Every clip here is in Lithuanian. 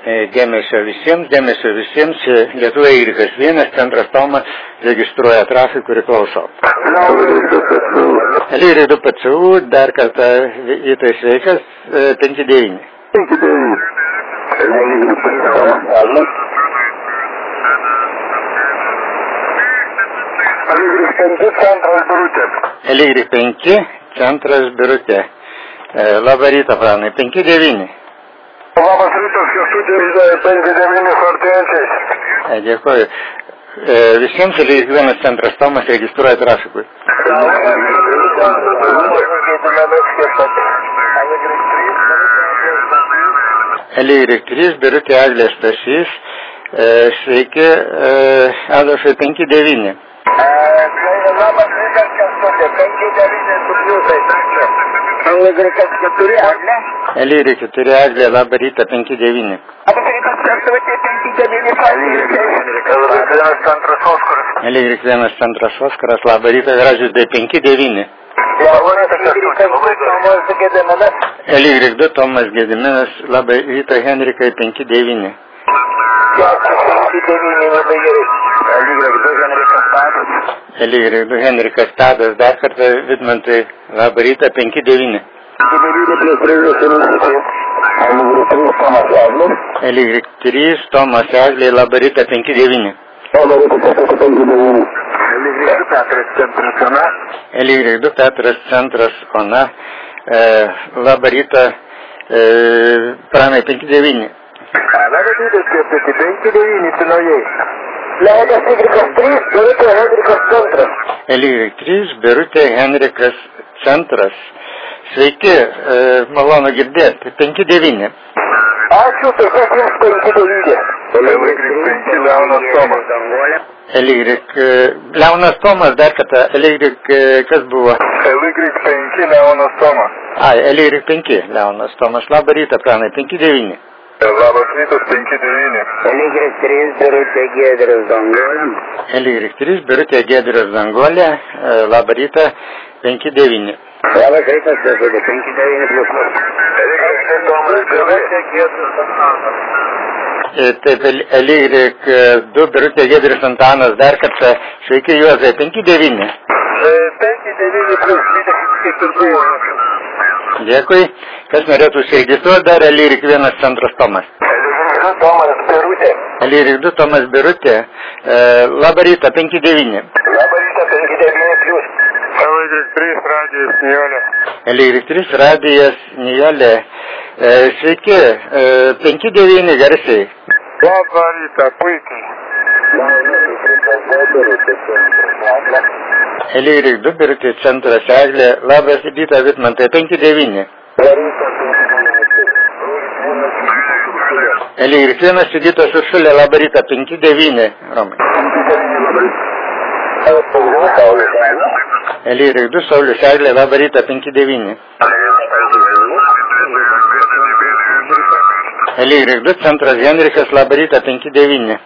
Dėmesio visiems, Lietuva Irikas 1, centras Tomas registruoja trafikų ir klauso. Lyriai 2 PCU, dar kartą įtai sveikas, 5-9. 5-9. Lyriai 5, centras Birutė. Labą rytą, pranai, 5-9. Labas rytas, Kęstutis, 5-9 artėjančiais. Dėkuoju. Visiems Lyriai 1 centras Tomas registruoja trafikui. Lyriai 3, Birutė Eglė Stasys. Sveiki, Adolfai 5-9. Labas rytas, Kęstutis, 5-9 su pliusais. Lyriai 4 Eglė. Lyriai 4 Eglė, labą rytą, 5-9. Labas rytas, Kęstutis, 5-9. Lyriai 1 centras Oskaras, labą rytą, Gražius D 5-9. Lyriai 2 Tomas Gediminas, labą rytą, Henrikai 5-9. Lyriai 2 Henrikas Tadas, dar kartą Vidmantai, labą rytą, 5-9. Lyriai 3 Tomas Eglė, labą rytą, 5-9. Lyriai 2 Petras centras Ona, labą rytą, Pranai 5-9. Labas rytas, Kęstutis, 5-9 Sinojai. Lyriai 3 Birutė Henrikas centras. Lyriai 3 Birutė Henrikas centras. Sveiki, malonu girdėti, 5-9. Ačiū, tai kas jums 5-9. Lyriai 5 Leonas Tomas. Lyriai Leonas Tomas, dar kartą, Lyriai kas buvo? Lyriai 5 Leonas Tomas. Lyriai 5 Leonas Tomas, labą rytą, Pranai, 5-9. Labas rytas, 5-9. Lyriai 3 Birutė Giedrius Danguolė. Lyriai 3 Birutė Giedrius Danguolė, labą rytą, 5-9. Labas rytas, Kęstutis, 5-9 plius. Taip, Lyriai 2 Birutė Giedrius Antanas, dar kartą, sveiki Juozai, 5-9. 5-9 plius 24. Dėkui. Kas norėtų užsiregistruoti, dar Lyriai 1 centras Tomas. Lyriai 2 Tomas Birutė. Lyriai 2 Tomas Birutė, labą rytą, 5-9. Labą rytą, 5-9 plius. Lyriai 3 Radijas Nijolė. Lyriai 3 Radijas Nijolė, sveiki, 5-9 garsiai. Labą rytą, puikiai. Lyriai 2 Birutė centras Eglė, labas rytą Vidmantai, 5-9. Lyriai 1 Sigitas Uršulė, labą rytą, 5-9. Romai. Lyriai 2 Saulius Eglė, labą rytą, 5-9. Lyriai 2 centras Henrikas, labą rytą, 5-9.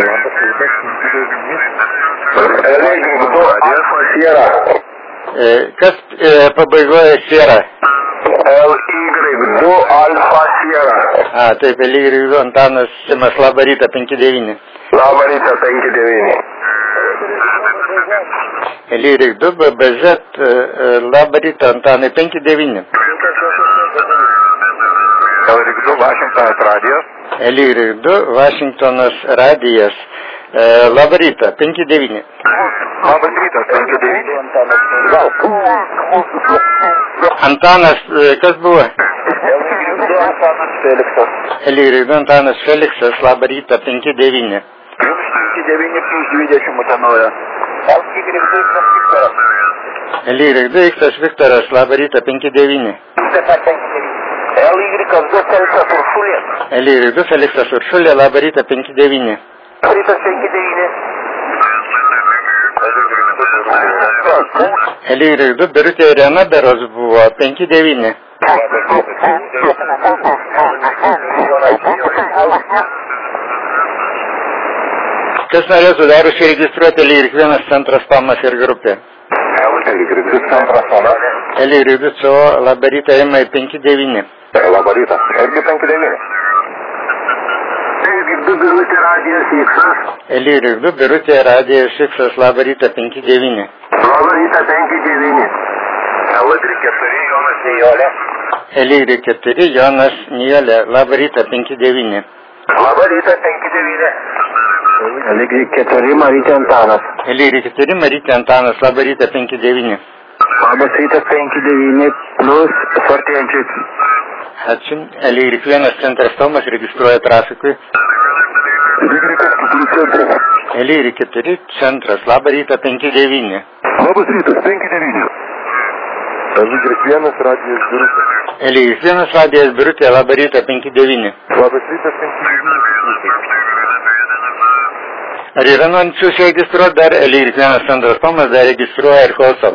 Lyriai 2 Alfa Sierra. Kas pabaigoja Sierra? Lyriai 2 Alfa Sierra. Taip, Lyriai 2 Antanas Simas, labą rytą, 5-9. Labą rytą, 5-9. Lyriai 2 BBZ, labą rytą, Antanai, 5-9. Lyriai 2 Vašingtonas Radijas. Lyriai 2 Vašingtonas Radijas, labą rytą, 5-9. Labas rytas, 5-9. Antanas, kas buvo? Antanas Feliksas. Lyriai 2 Antanas Feliksas, labą rytą, 5-9. 5-9 plus 20 Utenoje. Lyriai 2 Iktas Viktoras, labą rytą, 5-9. Lyriai 2 Feliksas Uršulė. Lyriai 2 Feliksas Uršulė, labą rytą, 5-9. Rytas 5-9. Lyriai 2 Birutė Irena beros buvo, 5-9. Kas norėtų dar užsiregistruoti Lyriai 1 centras Tomas ir grupė? Lyriai 2 centras Tomas. Lyriai 2 CO, labą rytą, Emai, 5-9. Labą rytą, irgi 5-9. Birutė radijas Iksas. Lyrik 2, Birutė radijas Iksas, labą rytą 59. Labą rytą 59. Lyrik 4, Jonas Nijolė. Lyrik 4, Jonas Nijolė, labą rytą 59. Labą rytą 59. Lyrik 4, Marytė Antanas. Lyrik 4, Marytė Antanas, labą rytą 59. Labas rytas 59 plus svartėjančiai. Ačiū. Lyrik 1, centras Tomas registruoja trafikui. Lyrik 4, centras, labą rytą 59. Labas rytas 59. Lyrik 1, radijas Birutė. Lyrik 1, radijas Birutė, labą rytą 59. Labas rytas 59. Ar yra norinčių registruoti dar? Lyrik 1, centras Tomas dar registruoja ir klausom.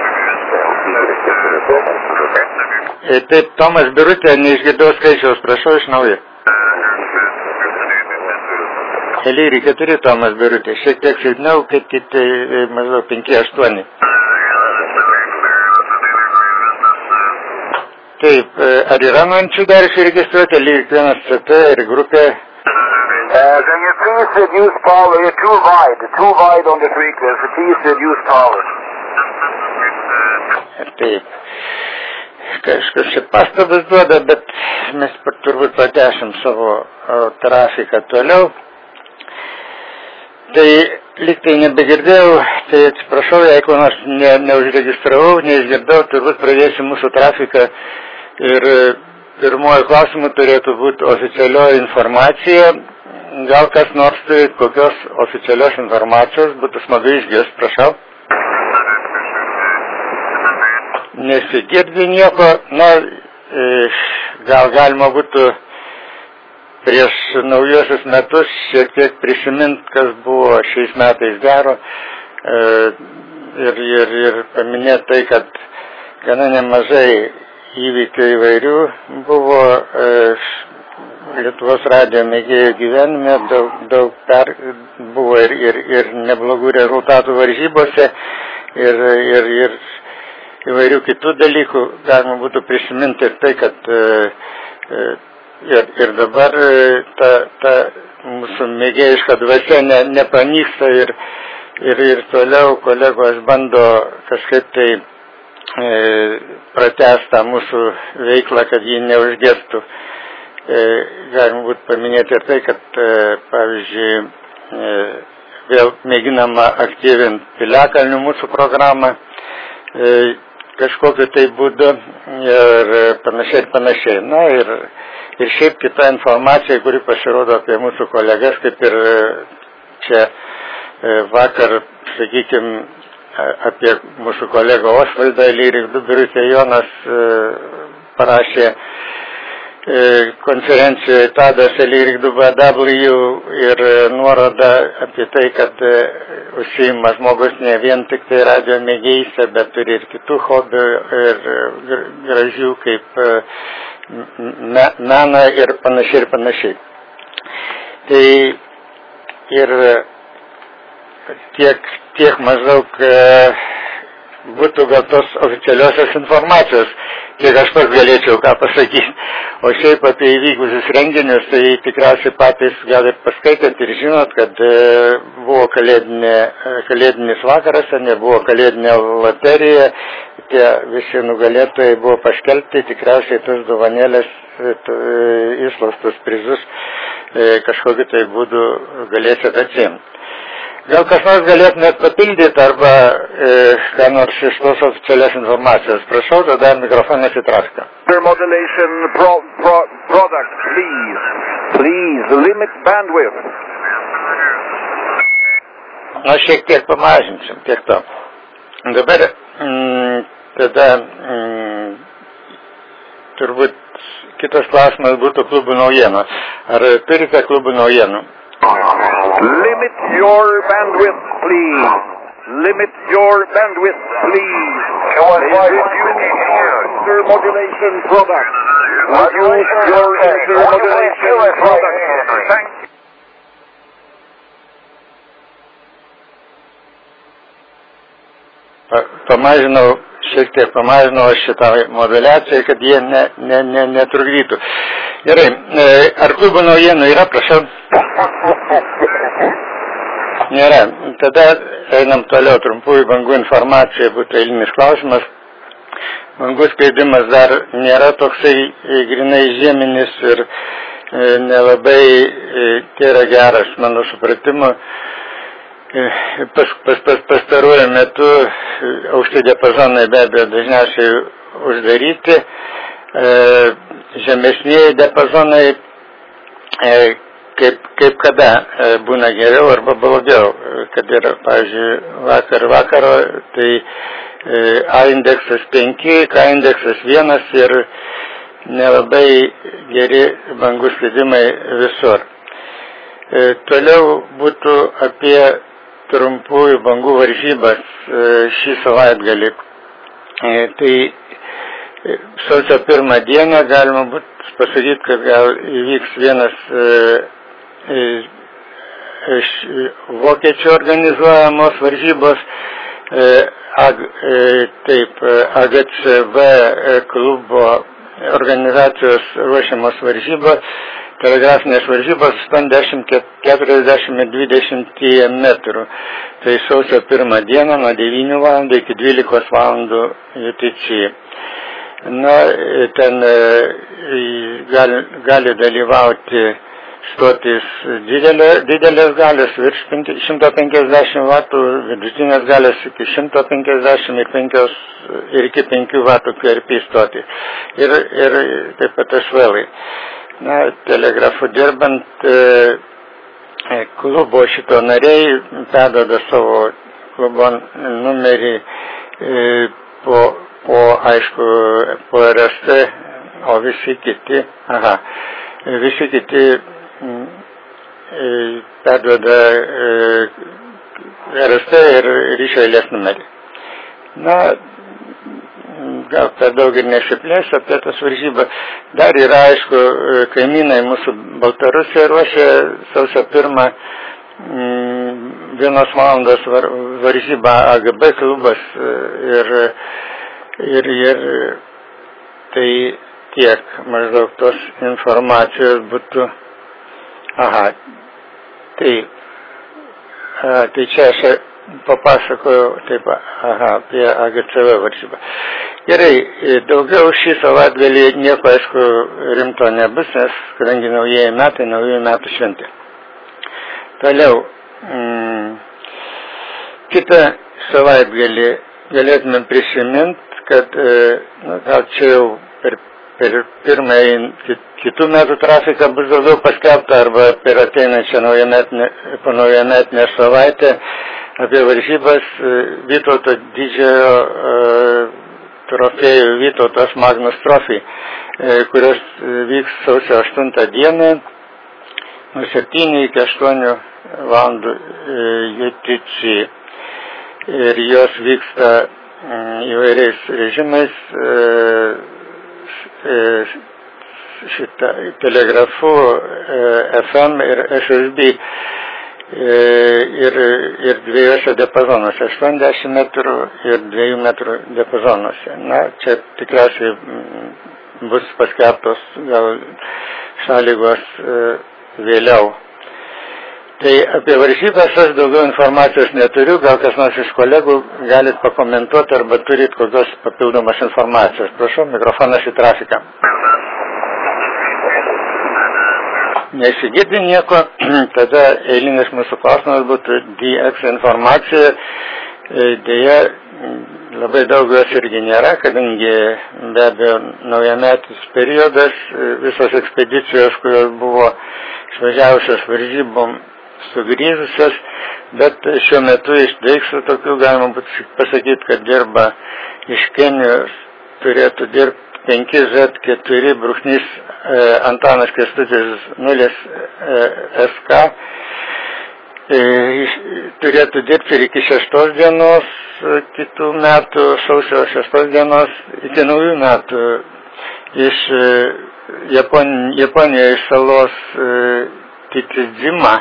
Taip, Tomas Birutė, neišgirdau skaičiaus, prašau iš naujo. Lyrik 4, Tomas Birutė, šiek tiek silpniau, kaip kiti maždaug 5-8. Taip, ar yra norinčių dar išregistruoti? Lyrik 1 CT ir grupė. Can you please reduce power? You're too wide on the frequency. Please reduce power. Taip. Kažkas čia pastabas duoda, bet mes turbūt pratęsim savo trafiką toliau. Tai liktai nebegirdėjau, tai atsiprašau, jeigu nors neužregistravau, neišgirdau, turbūt pradėsiu mūsų trafiką ir pirmoji klausimų turėtų būti oficialioji informacija. Gal kas nors turi kokios oficialios informacijos, būtų smagu išgirsti, prašau. Nesigirdi nieko, gal galima būtų prieš naujosius metus šiek tiek prisimint, kas buvo šiais metais gero ir paminėti tai, kad gana nemažai įvykių įvairių buvo Lietuvos radijo mėgėjų gyvenime, daug buvo ir neblogų rezultatų varžybose ir įvairių kitų dalykų. Galima būtų prisiminti ir tai, kad ir dabar ta mūsų mėgėjiška dvasia nepanyksta ir toliau kolegos bando kažkaip tai pratęsti mūsų veiklą, kad ji neužgestų. Galima būtų paminėti ir tai, kad pavyzdžiui vėl mėginama aktyvinti Piliakalnių mūsų programą kažkokiu tai būdu ir panašiai. Na ir šiaip kita informacija, kuri pasirodo apie mūsų kolegas, kaip ir čia vakar, sakykime, apie mūsų kolegą Osvaldą, Lyrik 2, Birutė Jonas parašė konferencijoje Tadas Lyrik 2BW ir nuoroda apie tai, kad užsiima žmogus ne vien tik tai radijo mėgėjystę, bet turi ir kitų hobių ir gražių kaip meną ir panašiai. Tai ir tiek maždaug būtų gal tos oficialiosios informacijos, kiek aš pats galėčiau ką pasakyti. O šiaip apie įvykusius renginius, tai tikriausiai patys gal ir paskaitėt ir žinot, kad buvo kalėdinis vakaras, nebuvo kalėdinė loterija, tie visi nugalėtojai buvo paskelbti, tikriausiai tos dovanėlės, įslaptus prizus kažkokiu tai būdu galėsit atsiimti. Gal kas nors galėtumėt papildyti arba ką nors iš tos oficialios informacijos. Prašau, tada mikrofonas įtraukia. Modulation product, please. Please, limit bandwidth. Na, šiek tiek pamažinsim, tiek to. Dabar tada turbūt kitas klausimas būtų klubų naujienų. Ar turite klubų naujienų? Limit your bandwidth, please. Limit your bandwidth, please. Intermodulation product. Reduce your intermodulation product. Thank you. Šiek tiek pamažinau šitą moduliaciją, kad jie netrukdytų. Gerai, ar klubų naujienų yra, prašau? Nėra. Tada einam toliau, trumpųjų bangų informacija būtų eilinis klausimas. Bangų skleidimas dar nėra toksai grinai žieminis ir nelabai yra geras, mano supratimu. Pastaruoju metu aukšti diapazonai be abejo dažniausiai uždaryti, žemesnieji diapazonai kaip kada būna geriau arba blogiau, kad yra, pavyzdžiui, vakaro, tai A indeksas 5, K indeksas 1 ir nelabai geri bangų skleidimai visur. Toliau būtų apie trumpųjų bangų varžybas šį savaitgalį. Tai sausio 1 dieną galima būtų pasakyti, kad gal įvyks vienas iš vokiečių organizuojamos varžybos, AGCV klubo organizacijos ruošiamos varžybos, telegrafinės varžybos 80, 40 ir 20 metrų. Tai sausio 1 dieną nuo 9 val. Iki 12 val. UTC. Na, ten gali dalyvauti stotis didelės galės virš 150 vatų, vidutinės galės iki 150 ir iki 5 vatų QRP stoti. Ir taip pat švelai. Na, telegrafu dirbant, klubo šito nariai perduoda savo klubo numerį aišku, po RST, o visi kiti perduoda RST ir ryšio eilės numerį. Na, gal per daug ir nesiplėsiu apie tas varžybas. Dar yra, aišku, kaimynai mūsų Baltarusija ruošia sausio 1 1 valandos varžybą AGB klubas ir tai tiek maždaug tos informacijos būtų. Tai čia aš papasakojau taip, apie AGCV varžybą. Gerai, daugiau šį savaitgalį nieko, aišku, rimto nebus, nes kadangi naujieji metų šventė. Toliau, kitą savaitgalį galėtume prisiminti, kad gal čia jau per pirmąjį kitų metų trafiką bus daugiau paskelbta arba per ateinančią naujametinę savaitę apie varžybas Vytauto didžiojo trofėjų Vytautas Magnus Trophy, kurios vyks sausio 8 dieną nuo 7 iki 8 valandų UTC. Ir jos vyksta įvairiais režimais, telegrafu, FM ir SSB ir dviejose diapazonuose, 80 metrų ir 2 metrų diapazonuose. Na, čia tikriausiai bus paskelbtos gal sąlygos vėliau. Tai apie varžybas aš daugiau informacijos neturiu, gal kas nors iš kolegų galit pakomentuoti arba turit kokios papildomas informacijos. Prašau, mikrofonas į trafiką. Nesigirdi nieko, tada eilinis mūsų klausimas būtų DX informacija. Deja, labai daug jos irgi nėra, kadangi be abejo naujametis periodas, visos ekspedicijos, kurios buvo išvažiavusios varžybom, sugrįžusios, bet šiuo metu iš Deiksų tokių galima būtų pasakyti, kad dirba iš Kenijos, turėtų dirbti 5Z4 brūkšnys Antanas Kęstutis 0 SK, turėtų dirbti ir iki 6 dienos, kitų metų sausio 6 dienos, iki naujų metų iš Japonijos salos Titidzima.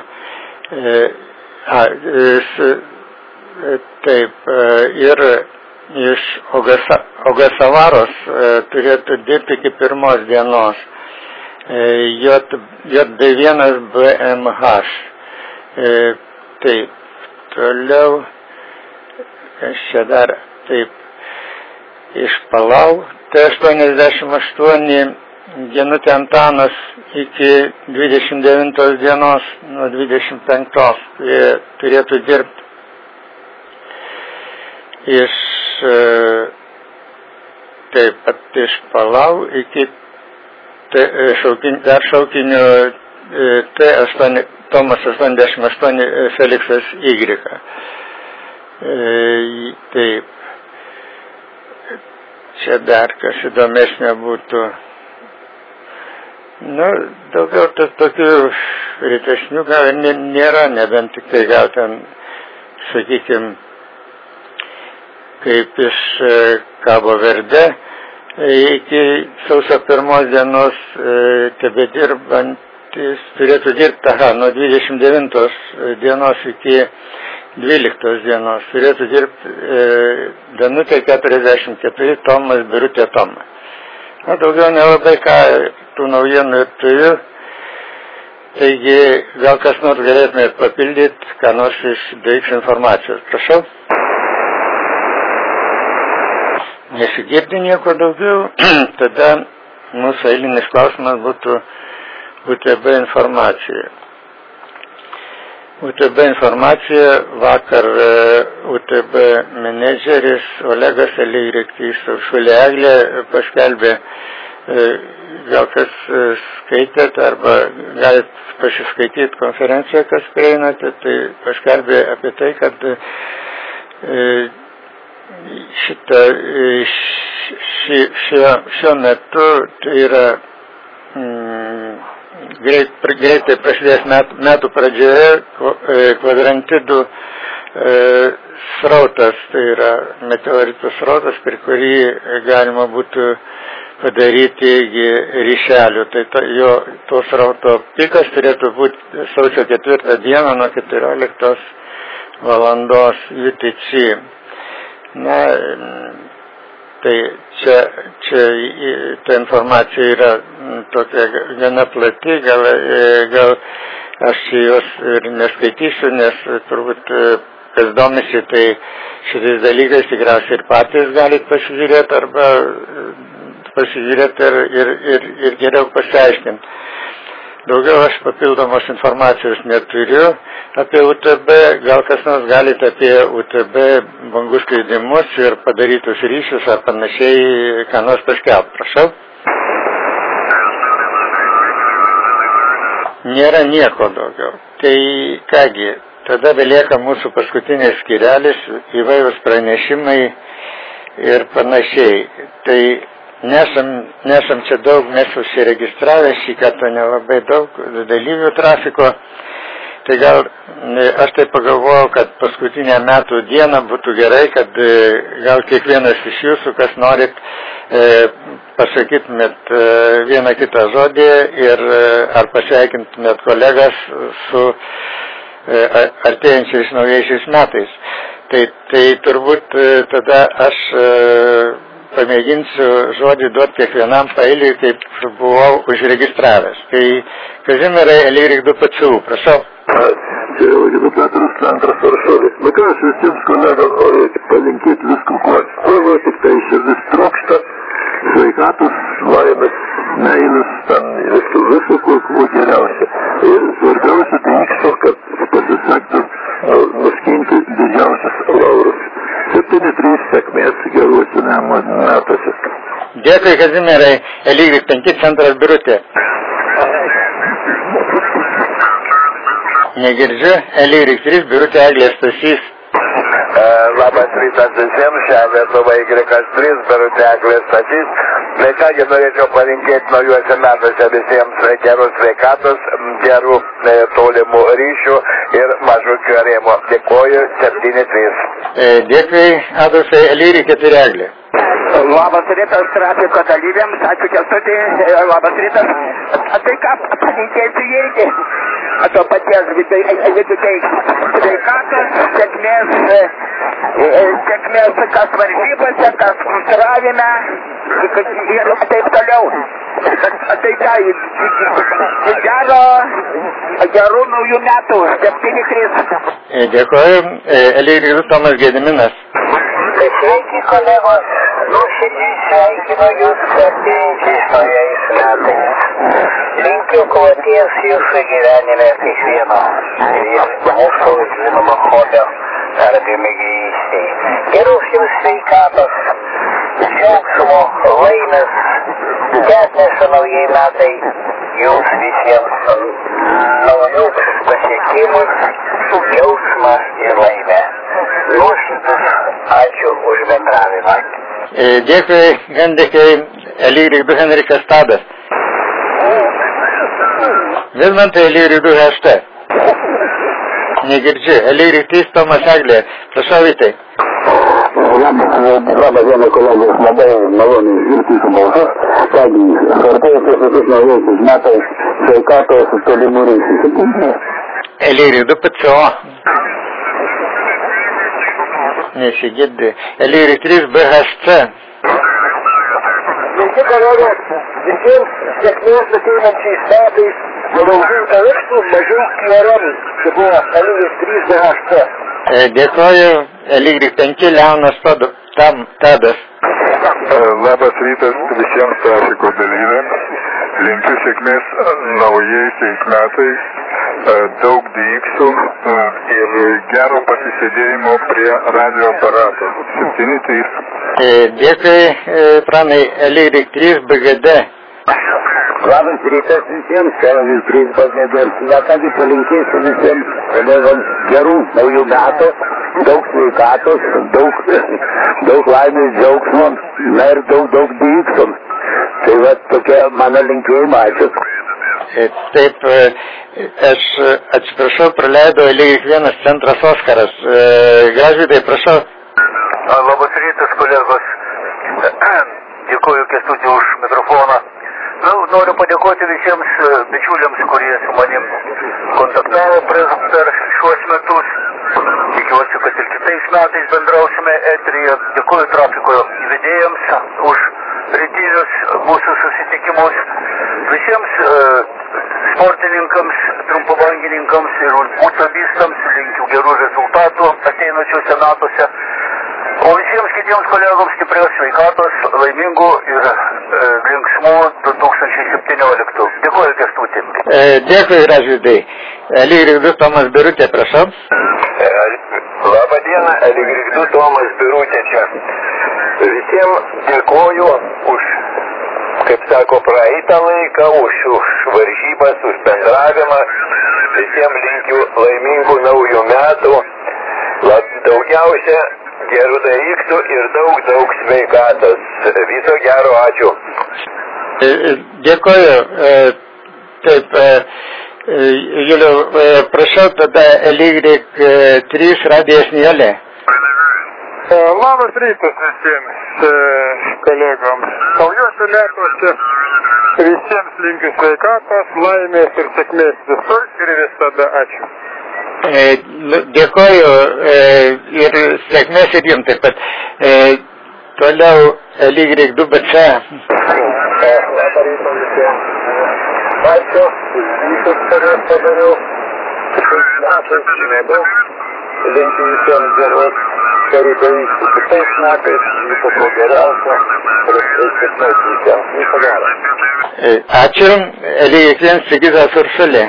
Taip, ir iš Ogasavaros turėtų dirbti iki 1 dienos JD1 BMH. Taip, toliau, kas čia dar, taip, iš Palau, T88, Genutė Antanas iki 29 dienos, nuo 25 turėtų dirbti. Taip pat iš Palau iki dar šaukinių Tomas 88 Feliksas Y. Taip. Čia dar kas įdomesnė būtų. Daugiau tokių rytesnių gal nėra, nebent tik tai gal ten, sakykime, kaip iš Cabo Verde iki sausio 1 dienos tebedirbantis turėtų dirbti, nuo 29 dienos iki 12 dienos turėtų dirbti Danutė 44, Tomas Birutė Toma. Daugiau nelabai ką tų naujienų ir turiu, taigi gal kas nors galėtumėte papildyti, ką nors iš DX informacijos. Prašau. Nesigirdi nieko daugiau, tada mūsų eilinis klausimas būtų UTB informacija. UTB informacija vakar UTB menedžeris Olegas Elyriktis Uršulė Eglė paskelbė, gal kas skaitėt arba galit pasiskaityti konferenciją, kas prieinate, tai paskelbė apie tai, kad šiuo metu tai yra greitai prasidės metų pradžioje kvadrantidų srautas, tai yra meteoritų srautas, per kurį galima būtų padaryti ryšelių. Tai to srauto pikas turėtų būti sausio 4 dieną nuo 14 valandos UTC. Tai čia ta informacija yra tokia gana plati, gal aš jos ir neskaitysiu, nes turbūt kas domisi, tai šitais dalykais tikriausiai ir patys galit pasižiūrėti arba pasižiūrėti ir geriau pasiaiškinti. Daugiau aš papildomos informacijos neturiu apie UTB, gal kas nors galite apie UTB bangų skleidimus ir padarytus ryšius ar panašiai, ką nors paskelbti. Prašau. Nėra nieko daugiau. Tai kągi, tada belieka mūsų paskutinis skyrelis, įvairūs pranešimai ir panašiai. Tai nesam čia daug, mes užsiregistravę, šį kartą nelabai daug dalyvių trafiko. Tai gal aš tai pagalvojau, kad paskutinę metų dieną būtų gerai, kad gal kiekvienas iš jūsų, kas norit, pasakytumėt vieną kitą žodį ir ar pasveikintumėt kolegas su artėjančiais naujaisiais metais. Tai turbūt tada aš pamėginsiu žodį duoti kiekvienam paeiliui, kaip buvau užregistravęs. Tai Kazimierai Elirik 2 PCU, prašau. Čia organizatorius centras Varšuvės. Ką aš visiems kolegams noriu palinkėti visko, ko tik tai širdis trokšta, sveikatos, laimės, meilės, ten viso, kuo geriausia. Ir svarbiausia tai vyksta, kad pasisektų nuskinti didžiausias laurus. 7-3 sėkmės geruose metuose. Dėkui, Kazimierai Elirik 5 centras Birutė. Negirdžiu, Elirik 3 Birutė Eglė Stasys. Labas rytas visiems, šią Lietuvą Y3 Birutė Eglė Stasys. Tai kągi norėčiau palinkėti naujuose metuose visiems gerus sveikatos, gerų tolimų ryšių ir mažučių rėmų. Dėkoju, 7-3. Dėkui, Adolfai Elirik 4 Eglė. Labas rytas trafiko dalyviams, ačiū Kęstutį, labas rytas. Tai ką palinkėsiu irgi to paties vidutei sveikatos, sėkmės kas varžybose, kas konstravime ir taip toliau. Tai ką, gerų naujų metų, 7-3. Dėkuoju, Elygrigus Tomas Gediminas. Sveiki, kolegos, nuoširdžiai sveikinu jūs artėjančiais naujais metais. Linkiu kloties jūsų gyvenime kiekvieno. Ir mūsų žinoma hobio arba mėgėjystėj. Geros jums sveikatos, džiaugsmo, laimės, atneša naujai metai jums visiems naujų pasiekimų, džiaugsmą ir laimę. Nuoširdus ačiū už bendravimą. Dėkui, Gendėkai, Elygrigus Henrikas Tadas. Vilmantai Elygrigus HT. Negirdžiu. Elygrigus Tomas Eglė. Prašau, Vytai. Labą dieną, kolegos, labai maloniai išgirsti su balsu. Kągi, artėjate visus naujaisiais metais, sveikatos, tolimų reisų. Elygrigus PCO. Nesigirdi. Elygrigus BHC. Sveiki, kolegos, visiems sėkmės ateinančiais metais, daugiau elksų, mažiau kieramų. Tai buvo Elygrigus BHC. Dėkoju, Elygrigus 5 Leonas Tadas. Labas rytas visiems trafiko dalyviams. Linkiu sėkmės naujaisiais metais, daug dyksų ir gero pasisėdėjimo prie radio aparato. 7-3. Dėkui, Pranai, Elygrigus BGD. Labas rytas visiems, Elygrigus BGD. Nekągi palinkėsiu visiems kolegams gerų naujų metų, daug sveikatos, daug laimės, džiaugsmo, na ir daug dyksų. Tai va tokia mano linkėjimai, ačiū. Taip, aš atsiprašau, praleido Elygrigus centras Oskaras. Gražvydai, prašau. Labas rytas, kolegos. Dėkuoju Kęstučiui už mikrofoną. Noriu padėkoti visiems bičiuliams, kurie su manim kontaktavo per šiuos metus. Tikiuosi, kad ir kitais metais bendrausime eteryje. Dėkuoju trafiko vedėjams už rytinius mūsų susitikimus. Visiems sportininkams, trumpabangininkams ir būtobistams linkiu gerų rezultatų ateinančiuose metuose. O visiems kitiems kolegoms stiprios sveikatos, laimingų ir linksmų 2017. Dėkuoju, Kęstutį. Dėkui, Gražvydai. Elygrigus Tomas Birutė, prašau. Labą dieną, Elygrigus Tomas Birutė čia. Visiems dėkuoju už, kaip sako, praeitą laiką, už varžybas, už bendravimą. Visiems linkiu laimingų naujų metų. Daugiausia gerų dalykų ir daug sveikatos. Viso gero, ačiū. Dėkoju. Taip, Juliau, prašau tada Elygrigus 3 radijas Nijolė. Labas rytas visiems kolegoms. Naujuose metuose visiems linkiu sveikatos, laimės ir sėkmės visur ir visada. Ačiū. Dėkoju ir sėkmės ir jums taip pat. Toliau Elygrigus 2BC. Labą rytą visiems. Ačiū, visus karius padariau. Šiais metais nedaug. Linkiu visiems geros karybėjų kitais metais. Viso ko geriausio. Ir sėkmės visiems. Viso gero. Ačiū. Elygrigus Sigitas Uršulė.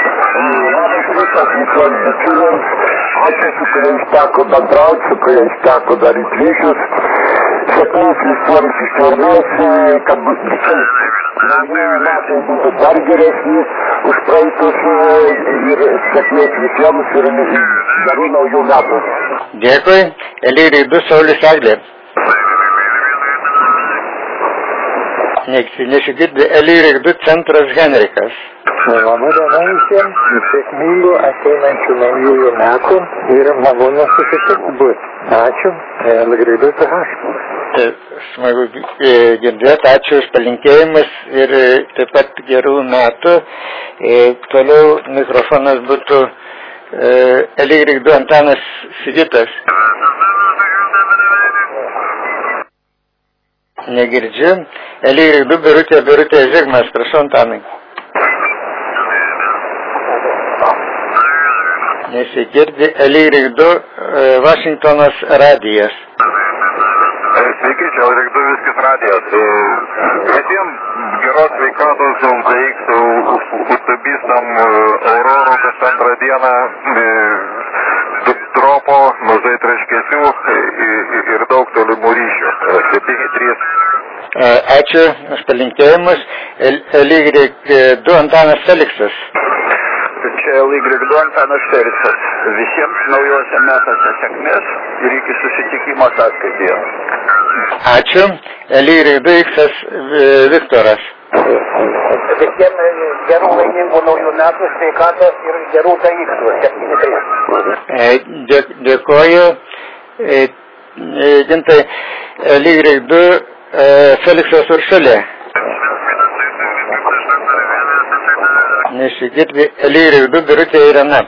Visiems bičiuliams, ačiū, su kuriais teko bendrauti, su kuriais teko daryti ryšius. Sėkmės visiems ištvermės, kad bus metai būtų dar geresni už praeitus ir sėkmės visiems ir gerų naujų metų. Dėkui. Elygrigus 2 Saulius Eglė. Nesigirdi. Elygrigus 2 centras Henrikas. Labą dieną visiems, sėkmingų ateinančių naujųjų metų ir malonu susitikti bus. Ačiū, Elygrigus BH. Smagu girdėti, ačiū už palinkėjimus ir taip pat gerų metų. Toliau mikrofonas būtų LY2 Antanas Sigitas. Negirdžiu. LY2 Birutė Zigmas, prašau Antanai. Nesigirdi. LY2 Vašingtonas radijas. Sveiki, čia LY2 viskas radijas. Visiems geros sveikatos UTX autobusam Aurorų, kas antrą dieną dropo, mažai traškesių ir daug tolimų ryšių. 7-3. Ačiū už palinkėjimus. LY2 Antanas Feliksas. Čia LY2 Antanas Feliksas. Visiems naujose metuose sėkmės ir iki susitikimo sąskaityje. Ačiū. LY2 Viktoras. Visiems gerų laimingų naujų metų, sveikatos ir gerų daiktų. 7-3. Dėkoju. Gintai, LY2 Feliksas Uršulė. Nesigirdi. LY2 Birutė Irena.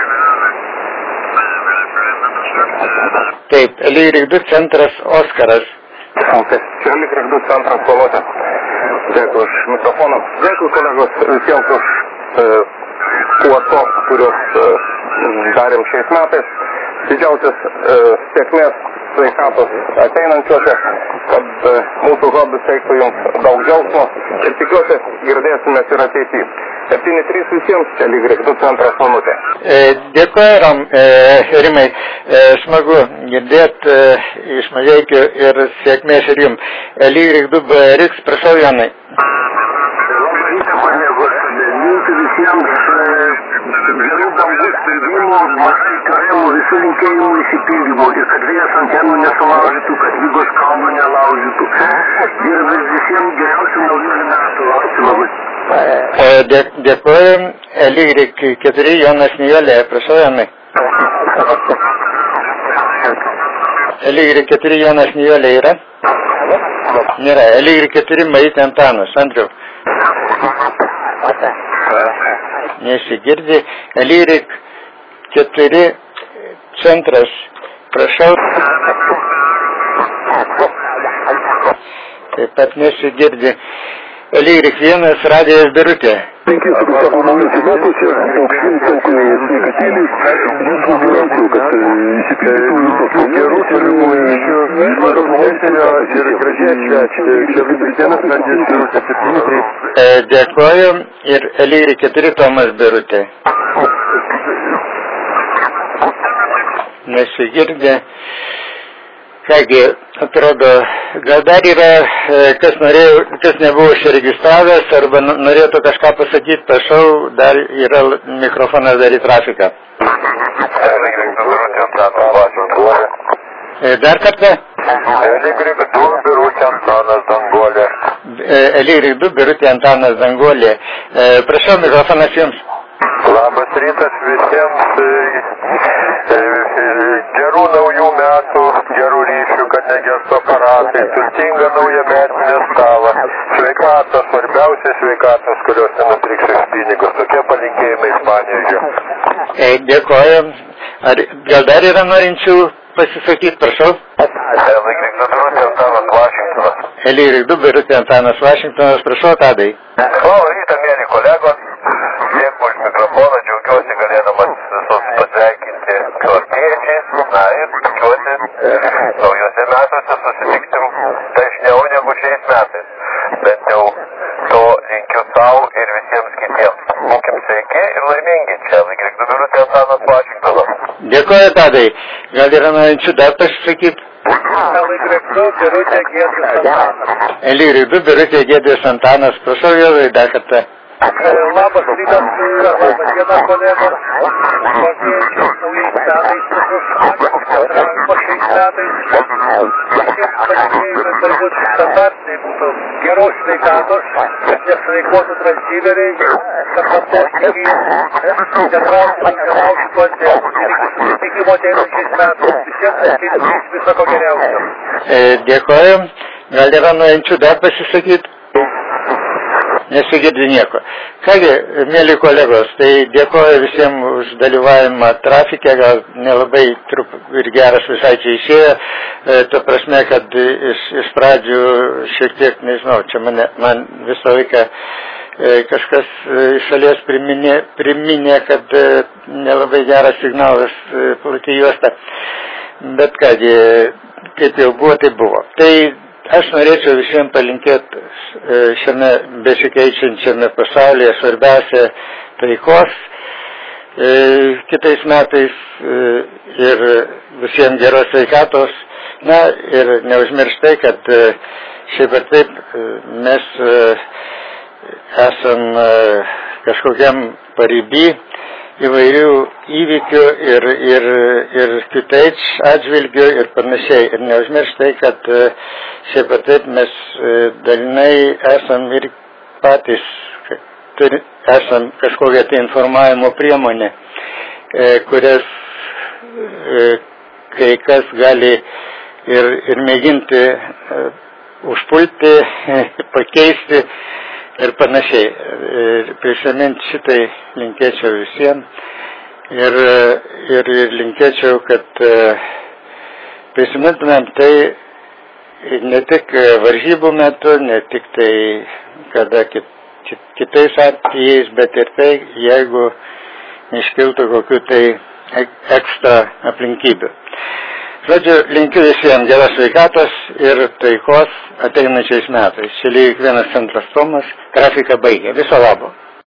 Taip, LY2 centras Oskaras. Čia LY2 centras Palotė. Dėkui už mikrofoną. Dėkui kolegos visiems už kuoto, kuriuos darėm šiais metais. Didžiausias sėkmės sveikatos ateinančiuose, kad mūsų hobis teiktų jums daug džiaugsmo ir tikiuosi girdėsimės ir ateityje. 7-3 visiems, čia LY2 centras Palotė. Dėkoju, Rimai. Smagu girdėti iš Mažeikių ir sėkmės ir jums. LY2 BRX, prašau, Jonai. Labą rytą, kolegos. Linkiu visiems gerų dangų skraidimų, mažai karemų, visų linkėjimų įsipildymų ir kad vėjas antenų nesulaužytų, kad lygos kalnų nelaužytų. Ir visiems geriausių naujų metų. Ačiū labai. Dėkoju. LY4 Jonas Nijolė, prašau, Jonai. LY4 Jonas Nijolė yra? Nėra. LY4 Marytė Antanas. Andriau. Nesigirdi. LY4 centras. Prašau. Taip pat nesigirdi. LY1 radijas Birutė. Sveiki, su savo naujus metuose, aukštyn taukojais sveikatėliais, jūsų gyventojų, kad įsipildytų visos gerų tolimų ryšių, geros nuomonės ir gražiai atšvęsti. Čia visas dienas radijas Birutė 7-3. Dėkoju ir LY4 Tomas Birutė. Nesigirdi. Kągi, atrodo, gal dar yra, kas nebuvo užsiregistravęs arba norėtų kažką pasakyti, prašau, dar yra mikrofonas dar į trafiką. Dar kartą? LY2 Birutė Antanas Danguolė. LY2 Birutė Antanas Danguolė. Prašau, mikrofonas jums. Labas rytas visiems. Gerų naujų metų, gerų ryšių, kad negestų aparatai, turtingą naują metinę stalą, sveikatos, svarbiausia sveikatos, kurios nenutriks iš pinigus. Tokie palinkėjimai iš Panevėžio. Dėkoju. Gal dar yra norinčių pasisakyti, prašau? LY2 Birutė Antanas Vašingtonas. LY2 Birutė Antanas Vašingtonas, prašau, Tadai. Rytą, mėly kolegos, dėkui už mikrofoną, džiaugiuosi galėdamas visus pasveikinti su artėjančiais, na ir tikiuosi naujose metuose susitiksim dažniau negu šiais metais. Bent jau to linkiu savo ir visiems kitiems. Būkim sveiki ir laimingi. Čia LY2 Birutė Antanas Vašingtonas. Dėkoju, Tadai. Gal yra norinčių dar pasisakyti? LY2 Birutė Giedrius Antanas. LY2 Birutė Giedrius Antanas, prašau, Jėzai, dar kartą. Labas rytas, labas diena, kolegos. Pagėčiau naujais metais po šiais metais. Visiems palinkėjimai turbūt standartiniai būtų geros sveikatos, kad nesveikuotų transdyleriai, kad gamtos stichijos netrauktų, nelaužtuose susitikimo ateinančiais metais. Visiems palinkėjimais viso ko geriausio. Dėkoju. Gal yra norinčių dar pasisakyti? Nesigirdi nieko. Kągi, mėly kolegos, tai dėkoju visiems už dalyvavimą trafikė, gal nelabai ir geras visai čia išėjo, ta prasme, kad iš pradžių šiek tiek, nežinau, čia man visą laiką kažkas iš šalies priminė, kad nelabai geras signalas plati juosta, bet kągi, kaip jau buvo, tai buvo. Tai aš norėčiau visiems palinkėti šiame besikeičiančiame pasaulyje svarbiausia taikos kitais metais ir visiems geros sveikatos. Na ir neužmirštai, kad šiaip ar taip mes esam kažkokiam pariby įvairių įvykių ir kitais atžvilgių ir panašiai. Ir neužmirštai, kad šiaip ar taip mes dalinai esam ir patys, esam kažkokia tai informavimo priemonė, kurias kai kas gali ir mėginti užpulti, pakeisti ir panašiai. Prisiminti šitai linkėčiau visiems ir linkėčiau, kad prisimintumėm tai ne tik varžybų metu, ne tik tai kada kitais atvejais, bet ir tai, jeigu iškiltų kokių tai ekstra aplinkybių. Žodžiu, linkiu visiems geros sveikatos ir taikos ateinančiais metais. Čia lyg vienas centras Tomas, grafiką baigė. Viso labo.